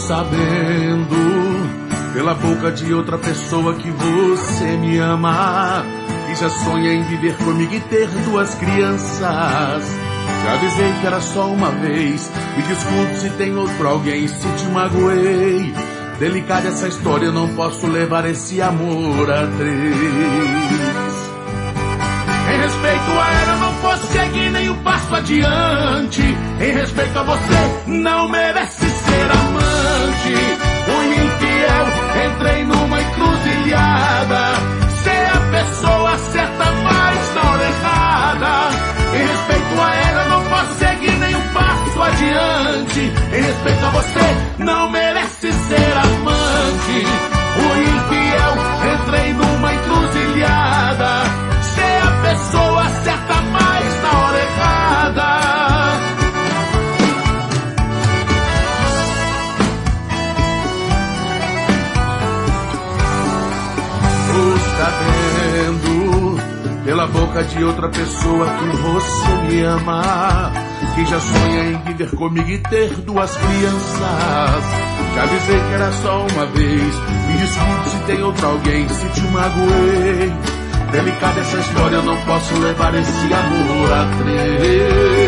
sabendo pela boca de outra pessoa que você me ama, e já sonha em viver comigo e ter 2 crianças. Já avisei que era só uma vez, me desculpe se tem outro alguém, se te magoei. Delicada essa história, eu não posso levar esse amor a 3. Em respeito a ela, eu não posso seguir nem um passo adiante. Em respeito a você, não merece ser amante. Fui infiel, entrei numa encruzilhada. Ser a pessoa certa, mas na hora errada. Em respeito a ela, eu não posso seguir nem um passo adiante. Em respeito a você, não merece ser amante. Fui infiel, entrei numa encruzilhada. Ser a pessoa certa, mas na hora errada. Tô sabendo pela boca de outra pessoa que você me ama, que já sonha em viver comigo e ter 2 crianças. Já avisei que era só uma vez, me desculpe se tem outro alguém, se te magoei. Delicada essa história, eu não posso levar esse amor a 3.